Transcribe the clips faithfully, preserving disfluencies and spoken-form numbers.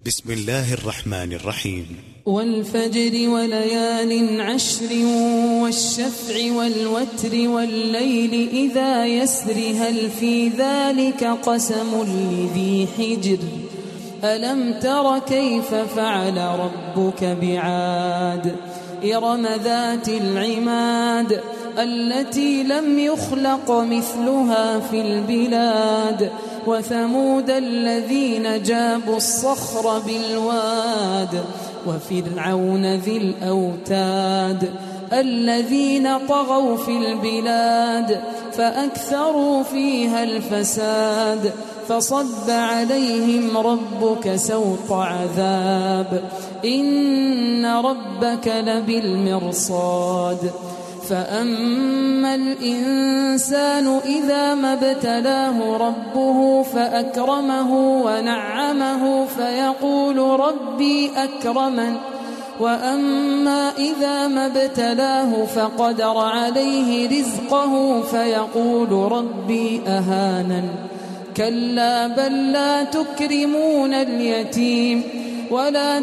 بسم الله الرحمن الرحيم. والفجر وليال عشر والشفع والوتر والليل إذا يسر هل في ذلك قسم لذي حجر ألم تر كيف فعل ربك بعاد إرم ذات العماد التي لم يخلق مثلها في البلاد وثمود الذين جابوا الصخر بالواد وفرعون ذي الأوتاد الذين طغوا في البلاد فأكثروا فيها الفساد فصب عليهم ربك سوط عذاب إن ربك لبالمرصاد فأما الإنسان إذا ما ابتلاه ربه فأكرمه ونعمه فيقول ربي أكرمن وأما إذا ما ابتلاه فقدر عليه رزقه فيقول ربي أهانن كلا بل لا تكرمون اليتيم ولا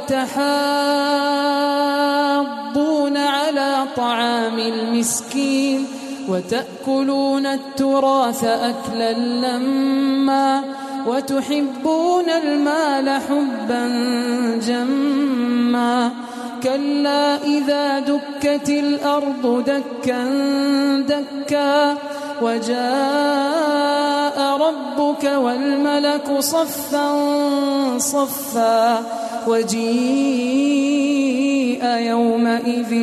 تحاضون على طعام المسكين وتأكلون التراث أكلا لما وتحبون المال حبا جما كلا إذا دكت الأرض دكا دكا وجاء ربك والملك صفا صفا وجيء يومئذ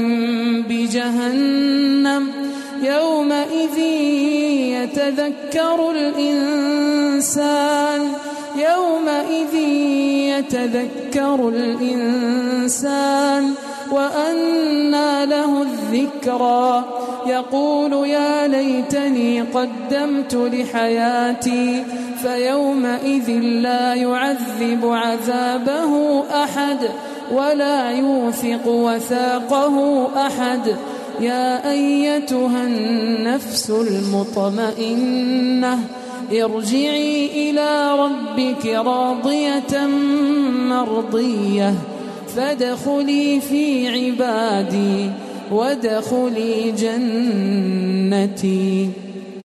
بجهنم يومئذ يتذكر الإنسان يومئذ يتذكر الإنسان وأنى له الذكرى يقول يا ليتني قدمت لحياتي فيومئذ لا يعذب عذابه أحد ولا يوثق وثاقه أحد يا أيتها النفس المطمئنة ارجعي إلى ربك راضية مرضية فادخلي في عبادي وادخلي جنتي.